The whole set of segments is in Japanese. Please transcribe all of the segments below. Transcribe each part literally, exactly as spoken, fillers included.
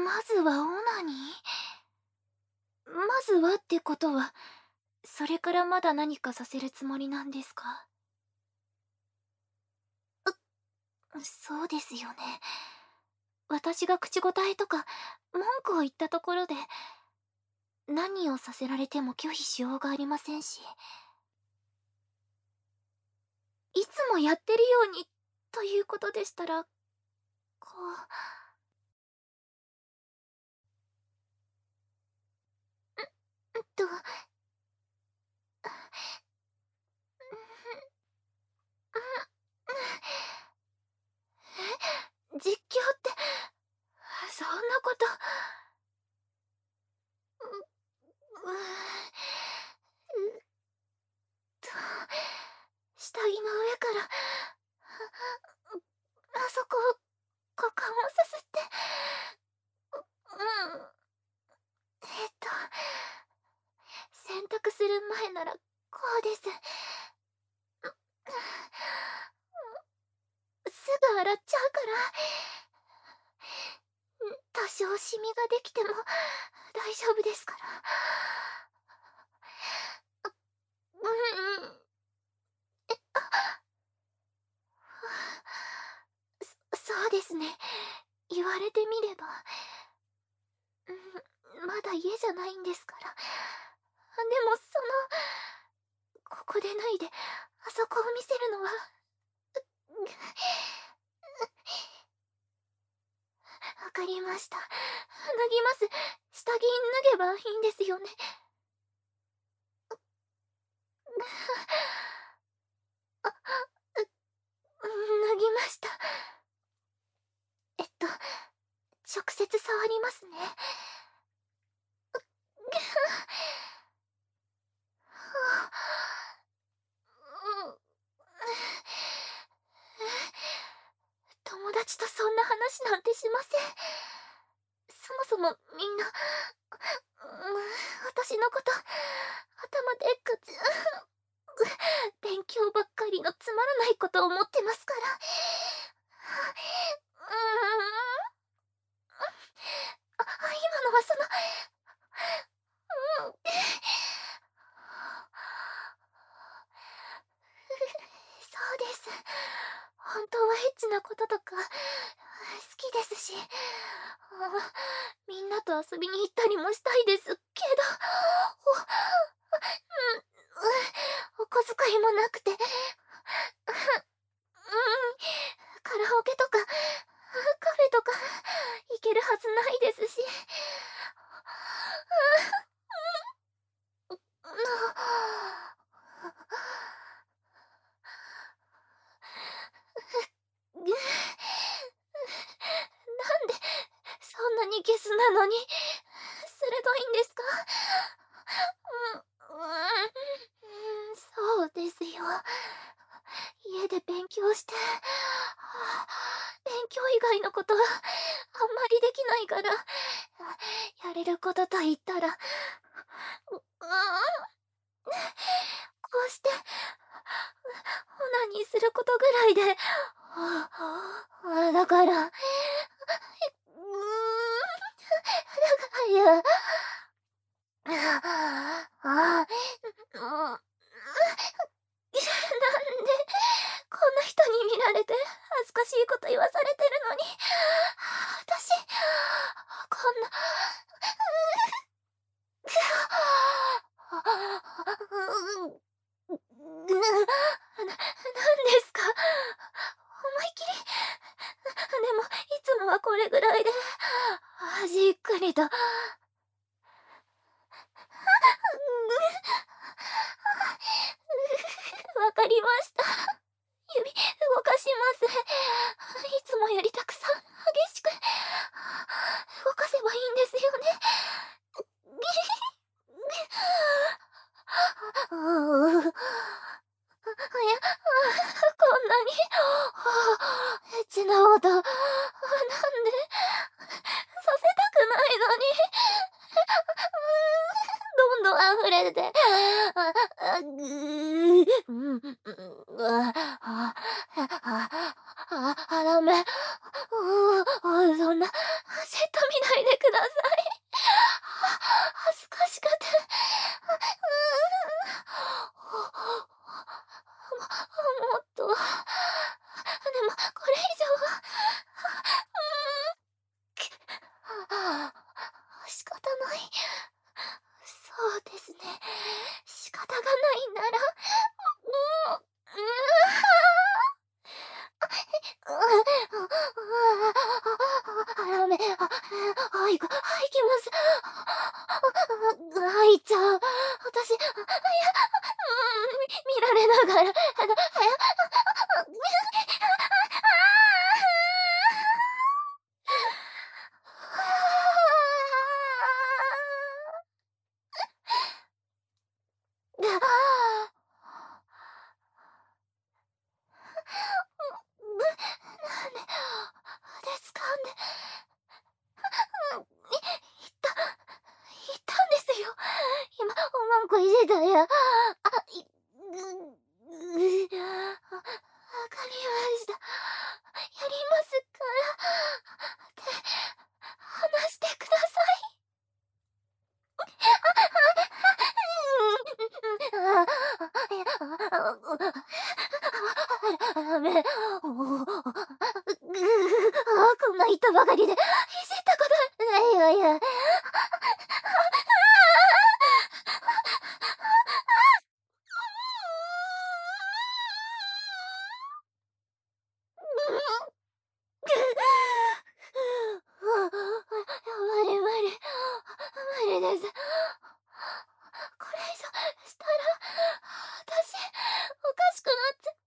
まずはオナニー？まずはってことは、それからまだ何かさせるつもりなんですか？う、そうですよね。私が口答えとか文句を言ったところで、何をさせられても拒否しようがありませんし。いつもやってるようにということでしたら、こう、んんと、え、実況って、そんなこと。う、ううと、下着の上から、あそこを股間をさすって、ううん。えっと、洗濯する前ならこうです。すぐ洗っちゃうから、ん、多少シミができても大丈夫ですから。あ、うんうん。え、あ。そそうですね。言われてみれば。うん、まだ家じゃないんですから。でもその、ここで脱いであそこを見せるのは、ううわかりました。脱ぎます。下着脱げばいいんですよね？あ、う脱ぎました。えっと、直接触りますね。はあ、うん。友達とそんな話なんてしません。そもそもみんな、私のこと、頭でっかち勉強ばっかりのつまらないこと思ってますから。うーん。あ、今のはその、うん。そうです。本当はエッチなこととか好きですし、みんなと遊びに行ったりもしたいですけど、お、うん、お小遣いもなくて、うん、カラオケとかカフェとか行けるはずないですし。なんでそんなにゲスなのに鋭いんですか？うん、うーん、そうですよ。家で勉強して、勉強以外のことはあんまりできないから、やれることと言ったら、ううーん、こうして、オナニーすることぐらいで、あ、だから、うーん、だから、あ、うん、なんで、こんな人に見られて恥ずかしいこと言わされてるのに、私、こんな、な、なんですか？思いっきり。でも、いつもはこれぐらいで、じっくりと。わかりました。指、動かします。いつもよりたくさん、激しく、動かせばいいんですよね？ああ、いや、こんなに、エッチな音、なんで、させたくないのに、どんどん溢れて、あ、あ、ぐー、うん、うん、あ、あ、あ、あ、あ、ダメ。うう、そんな、セット見ないでくダメ。あ、はい、はい、行きます。はい、じゃあ、私、いや、うん、見られながら、あの、はや、なんで、ですかんで、うん、い、言った、言ったんですよ。今、おまんこいじたや。あ、い、ぐ、ぐ、あ、わかりました。やりますから。で、話してください。あ、あ、いや、あ、ダメ。おお、ぐ、あ、こんな言ったばかりで、いじったことないわや。無理無理無理です。これ以上したら私おかしくなっちゃ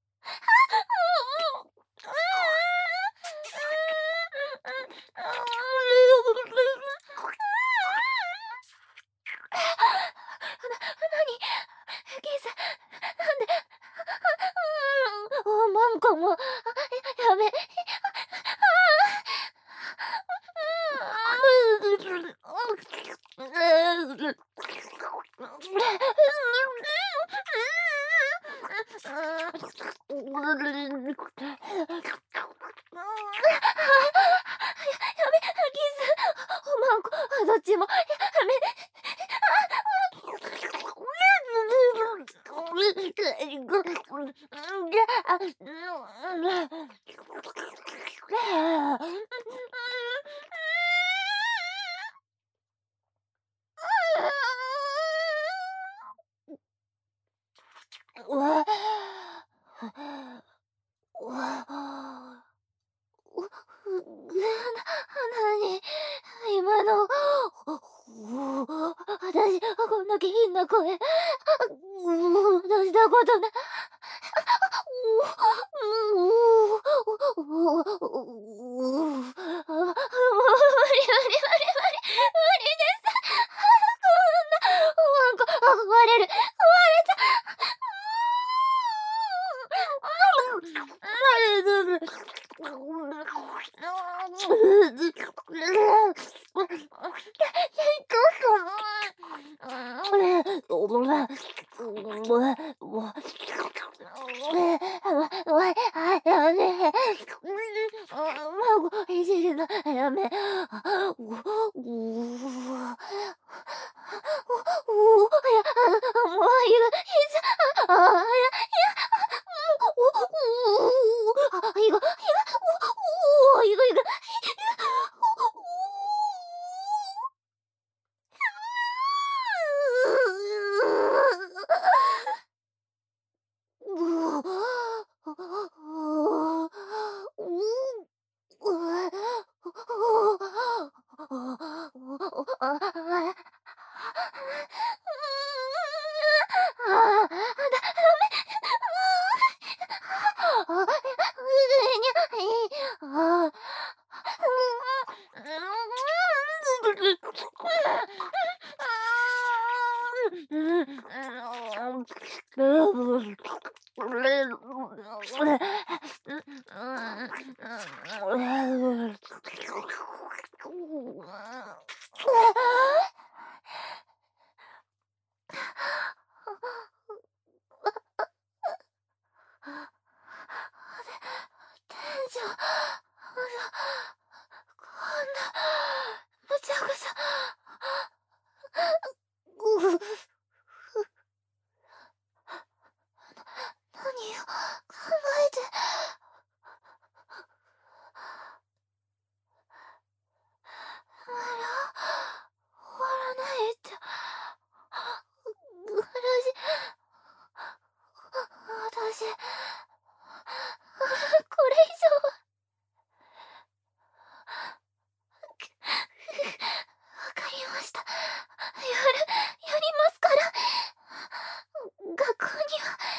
なにゲイさん、なんで、おまんこも、やめ、おまんこ、どっちも、やめ、うわ、うわ、う、ぐ、な、なに、今の、お、私、こんな下品な声、う、出したことない。う、う、う、う、う、無理無理無理無理無理です。こんな、ワンコ、壊れる、壊れちゃいじるのやめ。お、お、お、いや、もういい、いいじゃ、あ、いや、いや、お、お、あ、いいが、いいが、お、お、いいが、いいが、店長、こんな、むちゃくちゃ。 こには